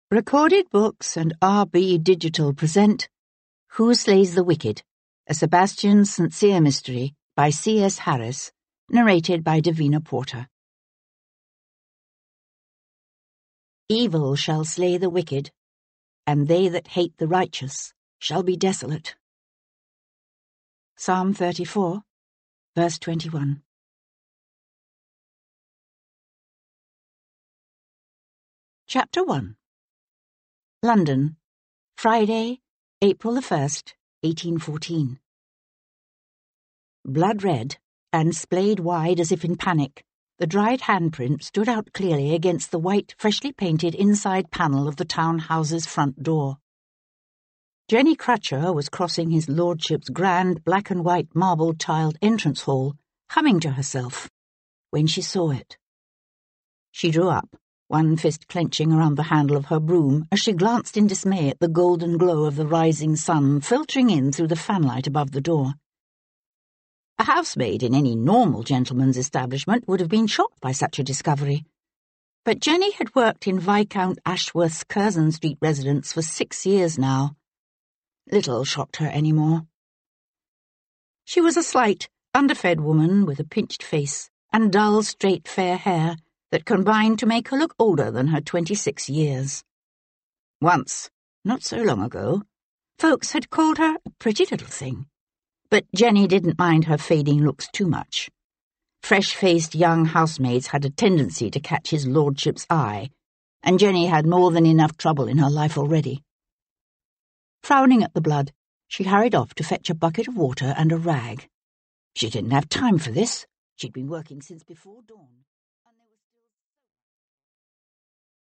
Recorded Books and RB Digital present Who Slays the Wicked? A Sebastian St. Cyr Mystery by C.S. Harris, narrated by Davina Porter. Evil shall slay the wicked, and they that hate the righteous shall be desolate. Psalm 34, verse 21. Chapter 1. London, Friday, April the 1st, 1814. Blood red, and splayed wide as if in panic, the dried handprint stood out clearly against the white, freshly painted inside panel of the townhouse's front door. Jenny Crutcher was crossing his lordship's grand black-and-white marble-tiled entrance hall, humming to herself, when she saw it. She drew up, one fist clenching around the handle of her broom as she glanced in dismay at the golden glow of the rising sun filtering in through the fanlight above the door. A housemaid in any normal gentleman's establishment would have been shocked by such a discovery. But Jenny had worked in Viscount Ashworth's Curzon Street residence for 6 years now. Little shocked her any more. She was a slight, underfed woman with a pinched face and dull, straight, fair hair that combined to make her look older than her 26 years. Once, not so long ago, folks had called her a pretty little thing. But Jenny didn't mind her fading looks too much. Fresh-faced young housemaids had a tendency to catch his lordship's eye, and Jenny had more than enough trouble in her life already. Frowning at the blood, she hurried off to fetch a bucket of water and a rag. She didn't have time for this. She'd been working since before dawn.